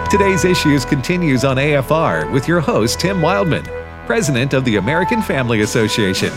Today's Issues continues on AFR with your host, Tim Wildman, President of the American Family Association.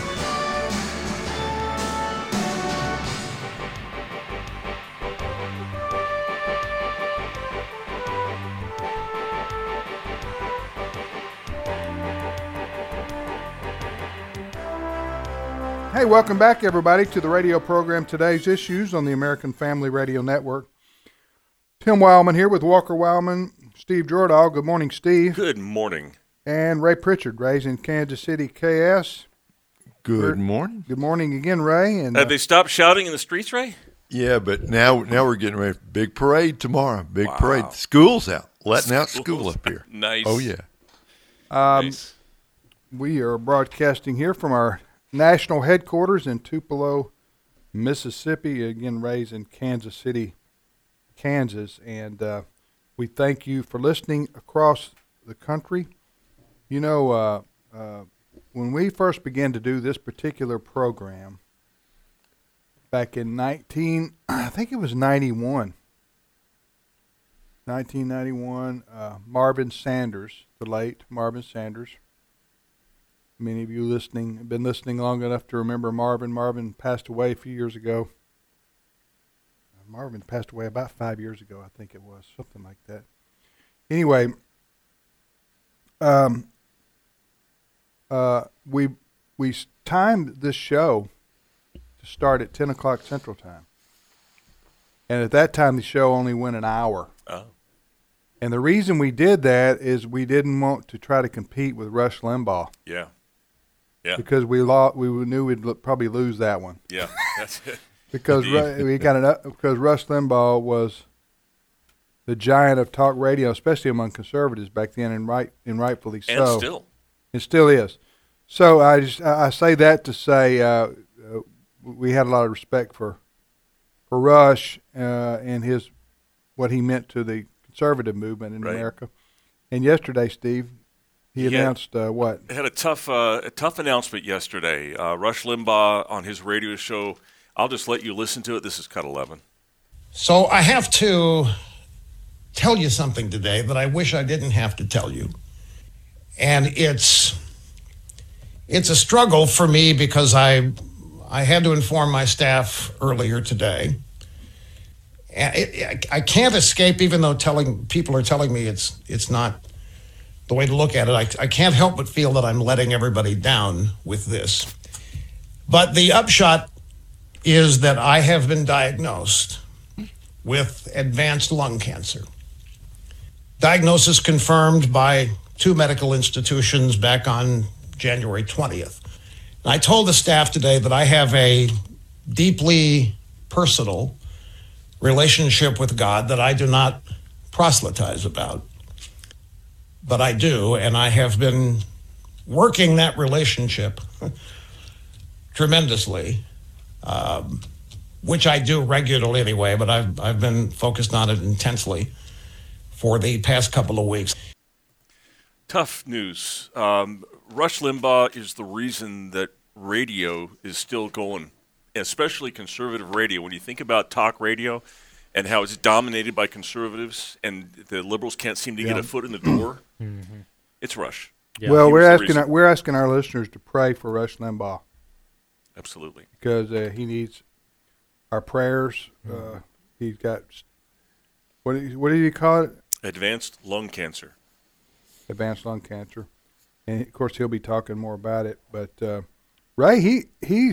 Hey, welcome back, everybody, to the radio program Today's Issues on the American Family Radio Network. Tim Wildman here with Walker Wildman, Steve Jordahl. Good morning, Steve. Good morning. And Ray Pritchard, Ray's in Kansas City, KS. Good morning. Good morning again, Ray. And Have they stopped shouting in the streets, Ray? Yeah, but now we're getting ready for big parade tomorrow. Big Wow. parade. School's out. Letting out school up here. Nice. Oh, yeah. Nice. We are broadcasting here from our national headquarters in Tupelo, Mississippi. Again, Ray's in Kansas City, Kansas. And we thank you for listening across the country. You know, when we first began to do this particular program back in 1991, Marvin Sanders, the late Marvin Sanders. Many of you have been listening long enough to remember Marvin. Marvin passed away a few years ago. Marvin passed away about 5 years ago, I think it was, something like that. Anyway, we timed this show to start at 10 o'clock Central Time. And at that time, the show only went an hour. Oh. And the reason we did that is we didn't want to try to compete with Rush Limbaugh. Yeah. Yeah. Because we knew we'd probably lose that one. Yeah. That's it. Because because Rush Limbaugh was the giant of talk radio, especially among conservatives back then, and rightfully so. And still. It still is. So I say that to say we had a lot of respect for Rush and what he meant to the conservative movement in America. And yesterday, Steve, he announced what? Had a tough announcement yesterday. Rush Limbaugh on his radio show. I'll just let you listen to it. This is Cut 11. So I have to tell you something today that I wish I didn't have to tell you. And it's a struggle for me because I had to inform my staff earlier today. And I can't escape, even though people are telling me it's not the way to look at it. I can't help but feel that I'm letting everybody down with this. But the upshot is that I have been diagnosed with advanced lung cancer. Diagnosis confirmed by 2 medical institutions back on January 20th. And I told the staff today that I have a deeply personal relationship with God that I do not proselytize about. But I do, and I have been working that relationship tremendously, which I do regularly anyway, but I've been focused on it intensely for the past couple of weeks. Tough news. Rush Limbaugh is the reason that radio is still going, especially conservative radio. When you think about talk radio and how it's dominated by conservatives and the liberals can't seem to get a foot in the door, it's Rush. Yeah. Well, we're asking our listeners to pray for Rush Limbaugh. Absolutely. Because he needs our prayers. He's got, what do you call it? Advanced lung cancer. Advanced lung cancer. And, of course, he'll be talking more about it. But, Ray, he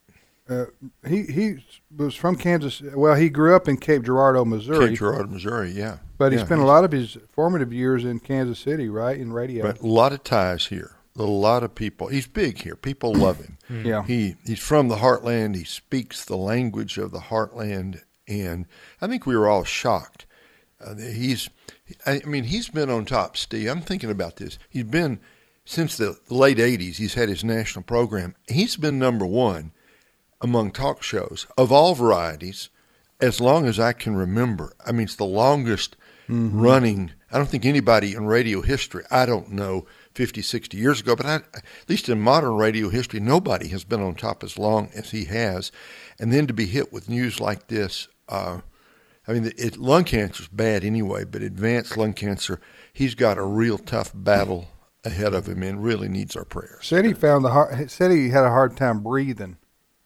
was from Kansas. Well, he grew up in Cape Girardeau, Missouri. Cape Girardeau, Missouri, yeah. But he spent a lot of his formative years in Kansas City, right, in radio. But a lot of ties here. A lot of people. He's big here. People love him. Yeah. He's from the heartland. He speaks the language of the heartland. And I think we were all shocked. He's been on top, Steve. I'm thinking about this. He's been, since the late 80s, he's had his national program. He's been number one among talk shows of all varieties as long as I can remember. I mean, it's the longest running. I don't think anybody in radio history, I don't know, 50, 60 years ago, but at least in modern radio history, nobody has been on top as long as he has. And then to be hit with news like this, I mean, lung cancer is bad anyway, but advanced lung cancer, he's got a real tough battle ahead of him and really needs our prayers. Said he said he had a hard time breathing.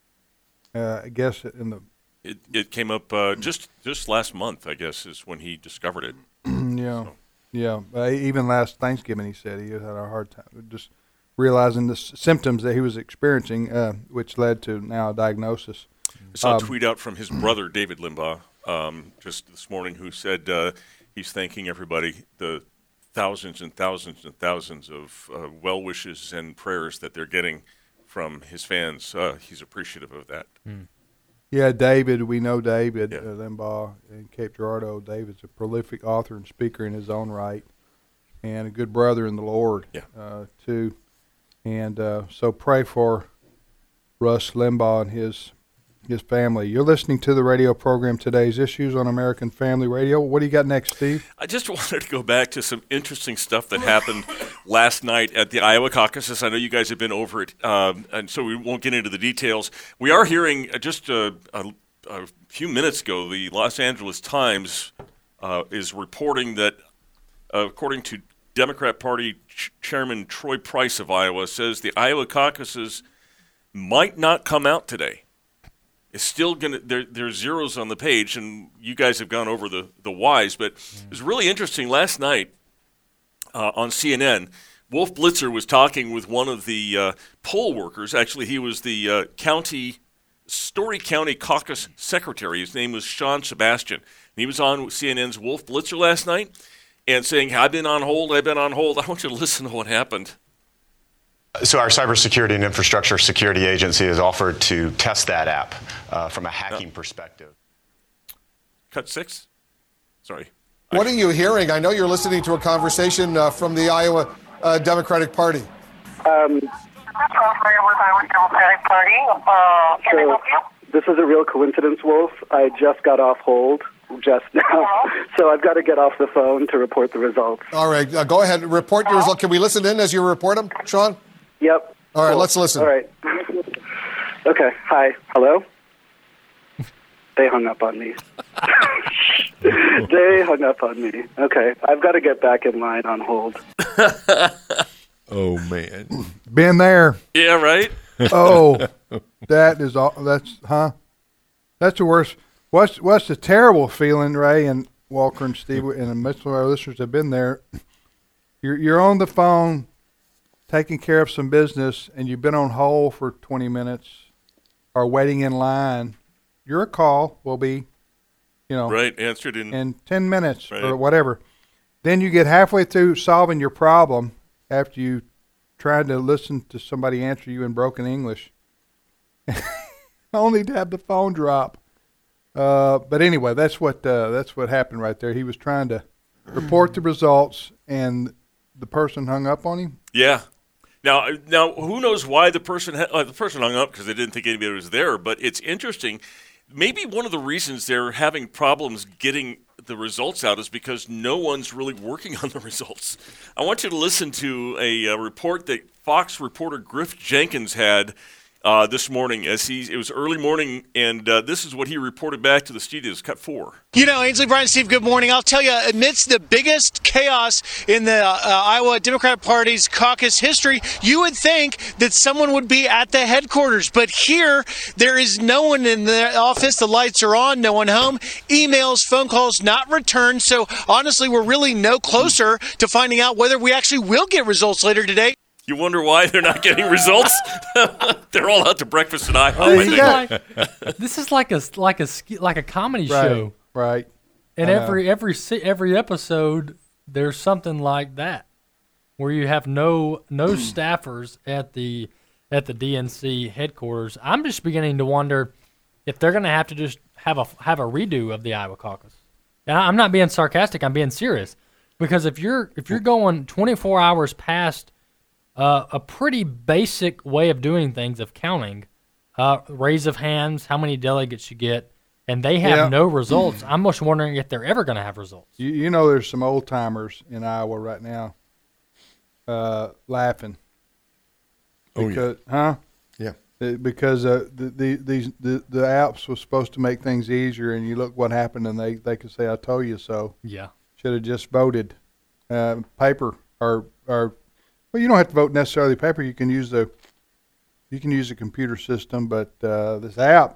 I guess it came up just last month, I guess, is when he discovered it. Yeah, so. Yeah. Even last Thanksgiving, he said he had a hard time just realizing the symptoms that he was experiencing, which led to now a diagnosis. I saw a tweet out from his brother, David Limbaugh, just this morning, who said he's thanking everybody, the thousands and thousands and thousands of well wishes and prayers that they're getting from his fans. He's appreciative of that. Yeah, David, we know David Limbaugh in Cape Girardeau. David's a prolific author and speaker in his own right, and a good brother in the Lord, too. And so pray for Rush Limbaugh and his family. You're listening to the radio program Today's Issues on American Family Radio. What do you got next, Steve? I just wanted to go back to some interesting stuff that happened last night at the Iowa caucuses. I know you guys have been over it, and so we won't get into the details. We are hearing just a few minutes ago, the Los Angeles Times is reporting that, according to Democrat Party Chairman Troy Price of Iowa, says the Iowa caucuses might not come out today. It's still going to there's zeros on the page, and you guys have gone over the whys, but it was really interesting last night on CNN. Wolf Blitzer was talking with one of the poll workers. Actually, he was the Story County caucus secretary. His name was Sean Sebastian. And he was on CNN's Wolf Blitzer last night and saying, I've been on hold. I want you to listen to what happened. So our Cybersecurity and Infrastructure Security Agency has offered to test that app from a hacking perspective. Cut 6? Sorry. What are you hearing? I know you're listening to a conversation from the Iowa Democratic Party. With Iowa Democratic Party. Can I help you? This is a real coincidence, Wolf. I just got off hold just now, so I've got to get off the phone to report the results. All right, go ahead. Report your results. Can we listen in as you report them, Sean? Yep. All right, let's listen. All right. Okay. Hi. Hello? They hung up on me. They hung up on me. Okay. I've got to get back in line on hold. Oh, man. Been there. Yeah, right? Oh, that's the worst. What's the terrible feeling, Ray and Walker and Steve, and most of our listeners have been there. You're on the phone taking care of some business, and you've been on hold for 20 minutes or waiting in line. Your call will be, answered in 10 minutes or whatever. Then you get halfway through solving your problem after you tried to listen to somebody answer you in broken English, only to have the phone drop. But anyway, that's what happened right there. He was trying to report the results, and the person hung up on him. Yeah. Now, who knows why the person hung up, because they didn't think anybody was there. But it's interesting. Maybe one of the reasons they're having problems getting the results out is because no one's really working on the results. I want you to listen to a report that Fox reporter Griff Jenkins had this morning. It was early morning, and this is what he reported back to the studios. Cut 4. Ainsley, Brian, Steve, good morning. I'll tell you, amidst the biggest chaos in the Iowa Democrat Party's caucus history, you would think that someone would be at the headquarters. But here, there is no one in the office. The lights are on, no one home. Emails, phone calls not returned. So honestly, we're really no closer to finding out whether we actually will get results later today. You wonder why they're not getting results? They're all out to breakfast in Iowa. This is like a comedy show, right? And every episode, there's something like that, where you have no staffers at the DNC headquarters. I'm just beginning to wonder if they're going to have to just have a redo of the Iowa caucus. And I'm not being sarcastic. I'm being serious, because if you're going 24 hours past a pretty basic way of doing things, of counting, raise of hands, how many delegates you get, and they have no results. I'm just wondering if they're ever going to have results. There's some old timers in Iowa right now laughing. Because, huh? Yeah. because the apps was supposed to make things easier, and you look what happened, and they could say, "I told you so." Yeah. Should have just voted paper or well, you don't have to vote necessarily paper. You can use the computer system, but this app,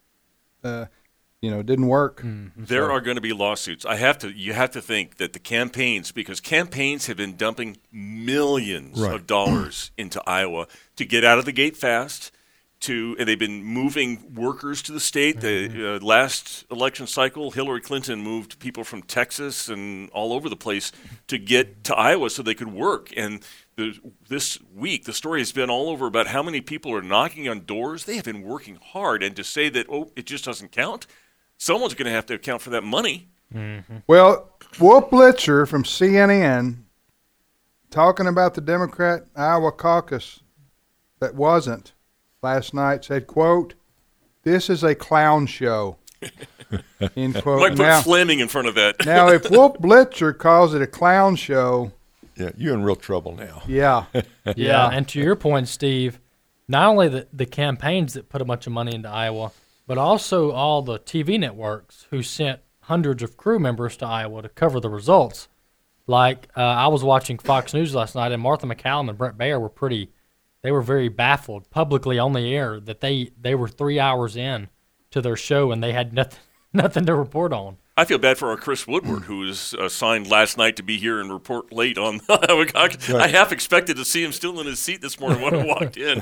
didn't work. Mm-hmm. There are going to be lawsuits. You have to think that the campaigns, because campaigns have been dumping millions of dollars into Iowa to get out of the gate fast. And they've been moving workers to the state. The last election cycle, Hillary Clinton moved people from Texas and all over the place to get to Iowa so they could work. And this week, the story has been all over about how many people are knocking on doors. They have been working hard. And to say that, it just doesn't count, someone's going to have to account for that money. Mm-hmm. Well, Wolf Blitzer from CNN talking about the Democrat Iowa caucus that wasn't last night said, quote, "This is a clown show." End quote. Might put Fleming in front of that. Now, if Wolf Blitzer calls it a clown show, yeah, you're in real trouble now. Yeah. Yeah, and to your point, Steve, not only the campaigns that put a bunch of money into Iowa, but also all the TV networks who sent hundreds of crew members to Iowa to cover the results. Like, I was watching Fox News last night, and Martha McCallum and Brett Baer were very baffled publicly on the air that they were 3 hours in to their show and they had nothing to report on. I feel bad for our Chris Woodward, who was assigned last night to be here and report late on the Iowa caucus. Right. I half expected to see him still in his seat this morning when I walked in.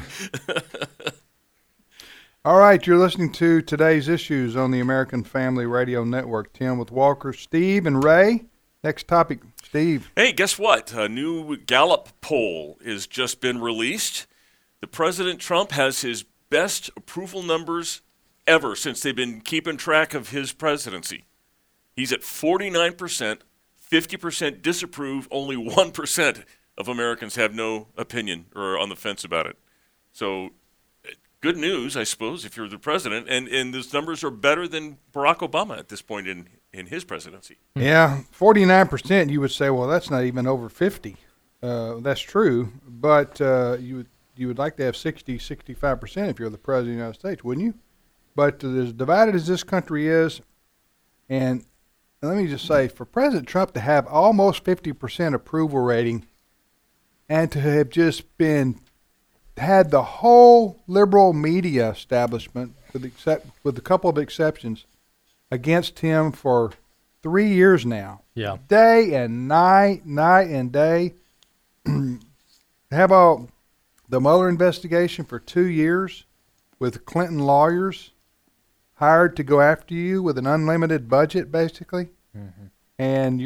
All right, you're listening to Today's Issues on the American Family Radio Network. Tim with Walker, Steve, and Ray. Next topic, Steve. Hey, guess what? A new Gallup poll has just been released. The President Trump has his best approval numbers ever since they've been keeping track of his presidency. He's at 49%, 50% disapprove, only 1% of Americans have no opinion or are on the fence about it. So good news, I suppose, if you're the president. And those numbers are better than Barack Obama at this point in his presidency. Yeah, 49%, you would say, well, that's not even over 50. That's true, but you would like to have 60, 65% if you're the president of the United States, wouldn't you? But as divided as this country is, and let me just say, for President Trump to have almost 50% approval rating and to have just had the whole liberal media establishment, with a couple of exceptions, against him for 3 years now. Yeah. Day and night and day. Have all the Mueller investigation for 2 years with Clinton lawyers hired to go after you with an unlimited budget, basically. Mm-hmm. And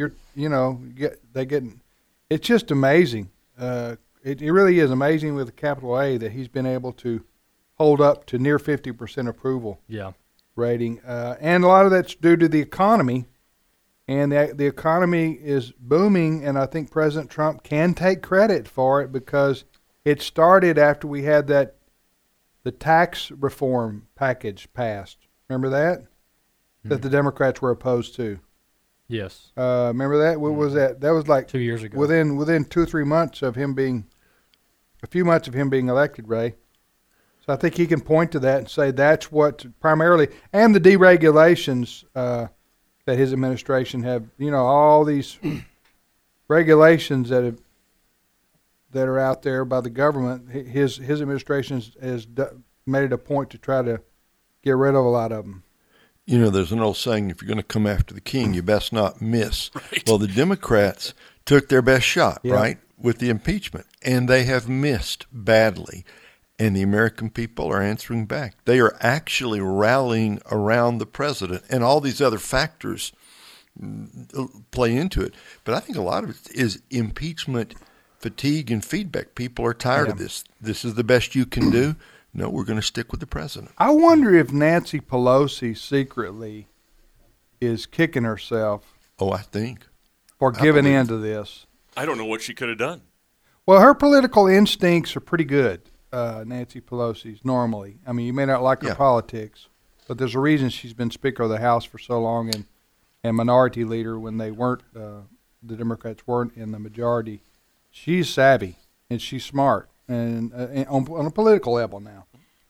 it's just amazing. It really is amazing with a capital A that he's been able to hold up to near 50% approval rating. And a lot of that's due to the economy. And the economy is booming, and I think President Trump can take credit for it because it started after we had the tax reform package passed. Remember that? That the Democrats were opposed to. Yes. Remember that? What was that? That was like 2 years ago. Within 2 or 3 months of him being, a few months of him being elected, Ray. So I think he can point to that and say that's what primarily, and the deregulations that his administration have, all these regulations that are out there by the government. His administration has made it a point to try to get rid of a lot of them. There's an old saying, if you're going to come after the king, you best not miss. Right. Well, the Democrats took their best shot, right, with the impeachment, and they have missed badly. And the American people are answering back. They are actually rallying around the president, and all these other factors play into it. But I think a lot of it is impeachment fatigue and feedback. People are tired of this. This is the best you can do. No, we're going to stick with the president. I wonder if Nancy Pelosi secretly is kicking herself. Oh, I think. For giving in to this. I don't know what she could have done. Well, her political instincts are pretty good, Nancy Pelosi's, normally. I mean, you may not like her politics, but there's a reason she's been Speaker of the House for so long and Minority Leader when they weren't, the Democrats weren't in the majority. She's savvy and she's smart. And on a political level now.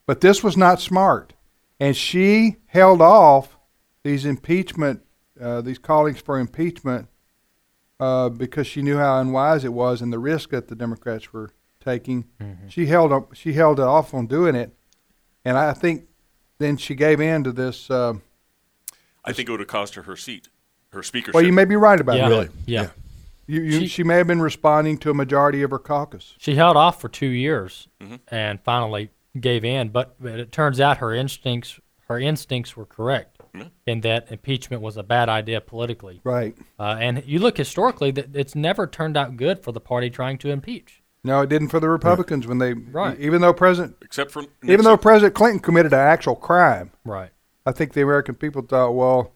But this was not smart. And she held off these impeachment, these callings for impeachment, because she knew how unwise it was and the risk that the Democrats were taking. Mm-hmm. She held it off on doing it, and I think then she gave in to this. I think it would have cost her seat, her speakership. Well, you may be right about that. Really? Yeah. She may have been responding to a majority of her caucus. She held off for 2 years and finally gave in, but it turns out her instincts were correct in that impeachment was a bad idea politically. Right. And you look historically, that it's never turned out good for the party trying to impeach. No, it didn't for the Republicans when they even though President Clinton committed an actual crime. Right. I think the American people thought, well,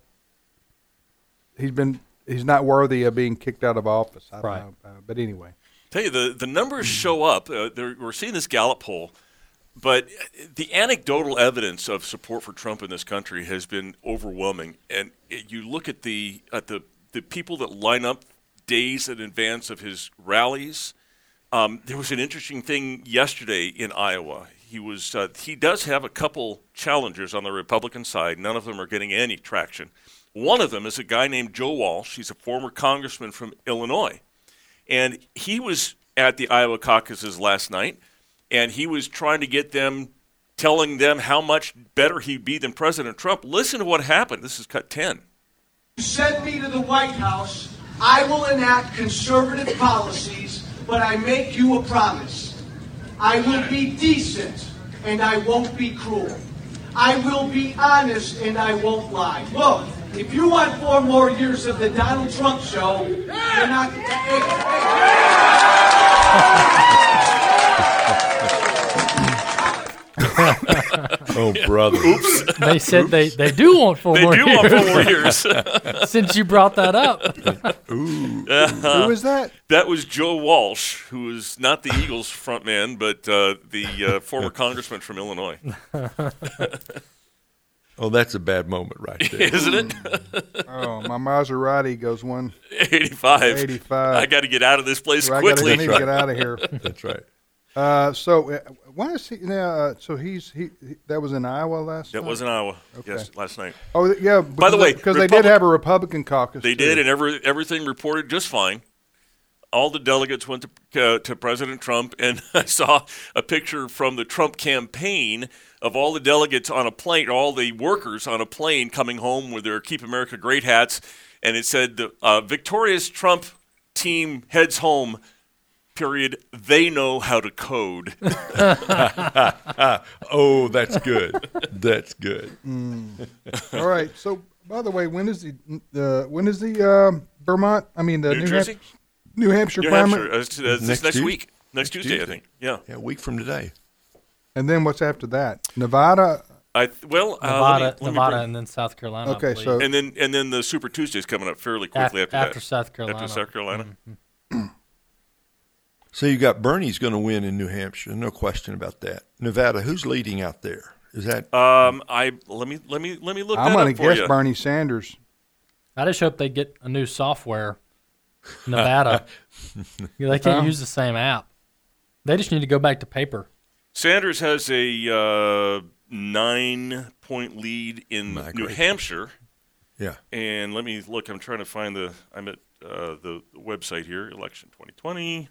he's not worthy of being kicked out of office. I don't know. But anyway. Tell you, the numbers show up. We're seeing this Gallup poll, but the anecdotal evidence of support for Trump in this country has been overwhelming. And you look at the people that line up days in advance of his rallies. There was an interesting thing yesterday in Iowa. He does have a couple challengers on the Republican side. None of them are getting any traction. One of them is a guy named Joe Walsh. He's a former congressman from Illinois. And he was at the Iowa caucuses last night, and he was trying to get them, telling them how much better he'd be than President Trump. Listen to what happened. This is cut 10. You send me to the White House, I will enact conservative policies, but I make you a promise. I will be decent, and I won't be cruel. I will be honest, and I won't lie. Look, if you want 4 more years of the Donald Trump show, you're not... Oh, brother. Oops. They said they do want 4 more years. They do want 4 more years. Since you brought that up. Ooh. Who was that? That was Joe Walsh, who is not the Eagles frontman, but the former congressman from Illinois. Oh, that's a bad moment right there. Isn't it? Oh, my Maserati goes 185. 85. I got to get out of this place quickly. I need to get out of here. That's right. So why is he now? So he that was in Iowa last night? That was in Iowa. Okay. Yes, last night. Oh, yeah. By the way, because they did have a Republican caucus. They did, and everything reported just fine. All the delegates went to President Trump, and I saw a picture from the Trump campaign of all the delegates on a plane, all the workers on a plane coming home with their Keep America Great hats, and it said, victorious Trump team heads home, period, they know how to code. Oh, that's good. That's good. All right. So, by the way, when is the Vermont? I mean the New Hampshire primary? Next week. Next Tuesday, I think. Yeah. A week from today. And then what's after that? Nevada. Nevada, and then South Carolina. Okay, so and then the Super Tuesday is coming up fairly quickly after that. After South Carolina. After South Carolina. Mm-hmm. So you got Bernie's going to win in New Hampshire, no question about that. Nevada, who's leading out there? Is that? Let me look. I'm going to guess Bernie Sanders. I just hope they get a new software. Nevada, they can't use the same app. They just need to go back to paper. Sanders has a 9-point lead in New Hampshire. Yeah. And let me look. I'm trying to find I'm at the website here. Election 2020.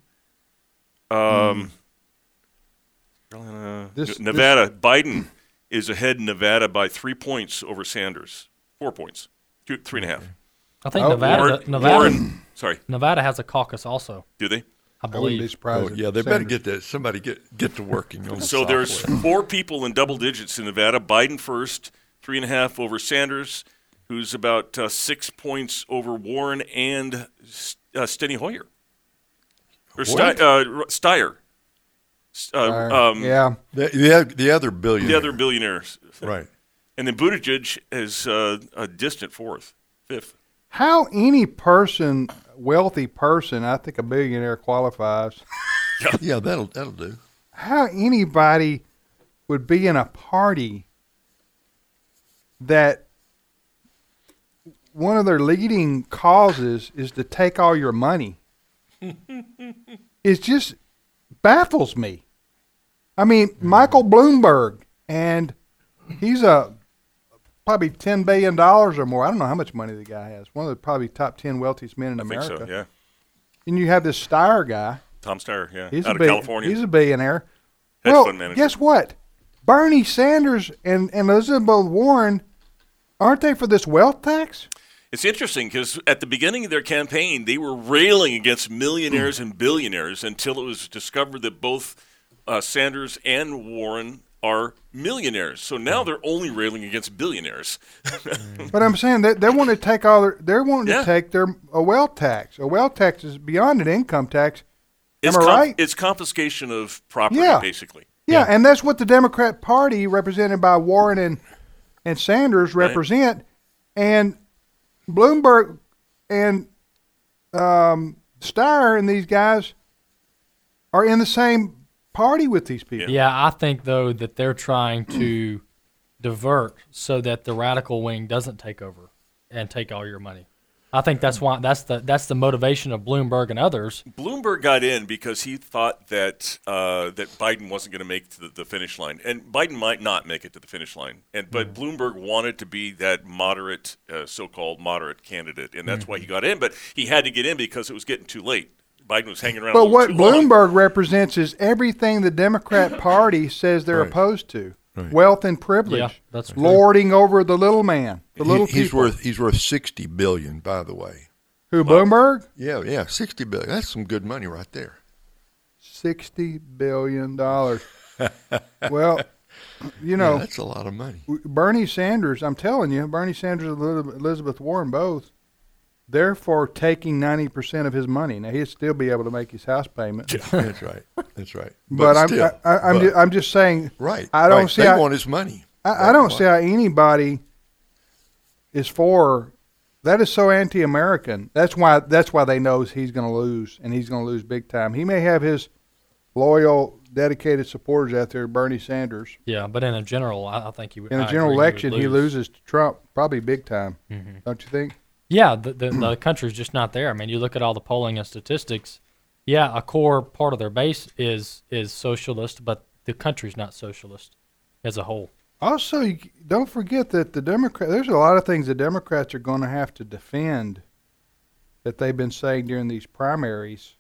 Nevada. Biden is ahead in Nevada by 3 points over Sanders. 4 points. 3.5. I think Nevada has a caucus also. Do they? I believe. be surprised. Yeah, they better get that. Somebody get to working on. So there's 4 people in double digits in Nevada. Biden first, 3.5 over Sanders, who's about 6 points over Warren and Steny Hoyer. Or Steyer. Yeah. The other billionaire. The other billionaires. Right. And then Buttigieg is a distant fifth. How any wealthy person, I think a billionaire qualifies. Yeah, that'll do. How anybody would be in a party that one of their leading causes is to take all your money. It just baffles me. I mean, Michael Bloomberg and he's probably $10 billion or more. I don't know how much money the guy has. One of the probably top 10 wealthiest men in America. I think so, yeah. And you have this Steyer guy. Tom Steyer, yeah, he's out of California. He's a billionaire. Hedge fund manager. Guess what? Bernie Sanders and Elizabeth Warren, aren't they for this wealth tax? It's interesting because at the beginning of their campaign, they were railing against millionaires and billionaires until it was discovered that both Sanders and Warren are millionaires. So now they're only railing against billionaires. But I'm saying that they want to take to take a wealth tax. A wealth tax is beyond an income tax. Am I right? It's confiscation of property, basically. Yeah, and that's what the Democrat Party, represented by Warren and Sanders, represent. And Bloomberg and Steyer and these guys are in the same party with these people. Yeah, I think, though, that they're trying to divert so that the radical wing doesn't take over and take all your money. I think that's why that's the motivation of Bloomberg and others. Bloomberg got in because he thought that that Biden wasn't going to make it to the finish line, and Biden might not make it to the finish line. But Bloomberg wanted to be that moderate, so-called moderate candidate, and that's why he got in. But he had to get in because it was getting too late. Biden was hanging around. But what too Bloomberg long. represents is everything the Democrat Party says they're opposed to. Right. Wealth and privilege, lording over the little man, the little people. He's worth $60 billion, by the way. Who, Bloomberg? Yeah, $60 billion. That's some good money right there. $60 billion. Well, you know, that's a lot of money. Bernie Sanders, I'm telling you, Bernie Sanders and Elizabeth Warren both, they're for taking 90% of his money. Now he'll still be able to make his house payment. That's right. That's right. But I'm just saying. Right. I don't see. They want his money. I don't see how anybody is for. That is so anti-American. That's why they know he's going to lose, and he's going to lose big time. He may have his loyal, dedicated supporters out there, Bernie Sanders. Yeah, but in a general, I think he would. In a general election, he loses to Trump probably big time. Mm-hmm. Don't you think? Yeah, the country's just not there. I mean, you look at all the polling and statistics. Yeah, a core part of their base is socialist, but the country's not socialist as a whole. Also, don't forget that there's a lot of things the Democrats are going to have to defend that they've been saying during these primaries.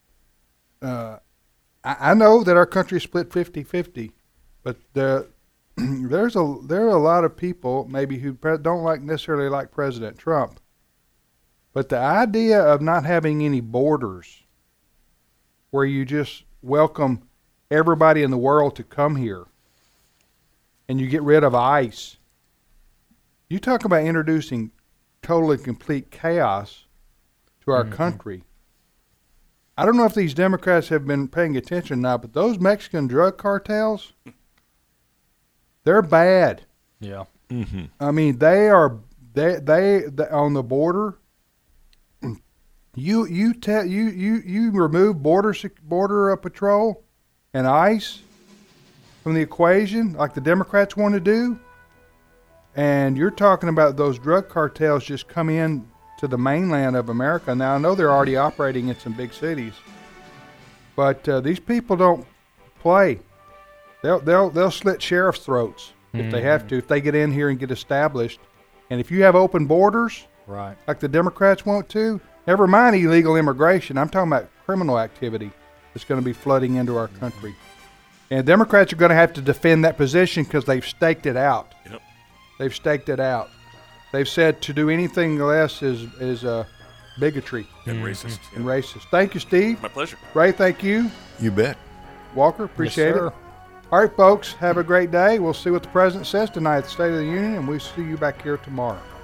I know that our country is split 50-50, but there are a lot of people maybe who don't necessarily like President Trump. But the idea of not having any borders where you just welcome everybody in the world to come here and you get rid of ICE, you talk about introducing totally complete chaos to our country. I don't know if these Democrats have been paying attention or not, but those Mexican drug cartels, they're bad. Yeah. Mm-hmm. I mean, they on the border. You remove border patrol and ICE from the equation, like the Democrats want to do, and you're talking about those drug cartels just come in to the mainland of America. Now I know they're already operating in some big cities, but these people don't play. They'll slit sheriffs' throats if they have to, if they get in here and get established. And if you have open borders, right, like the Democrats want to. Never mind illegal immigration. I'm talking about criminal activity that's going to be flooding into our country. And Democrats are going to have to defend that position because they've staked it out. Yep. They've staked it out. They've said to do anything less is bigotry. And racist. And racist. Thank you, Steve. My pleasure. Ray, thank you. You bet. Walker, appreciate it. All right, folks, have a great day. We'll see what the president says tonight at the State of the Union, and we'll see you back here tomorrow.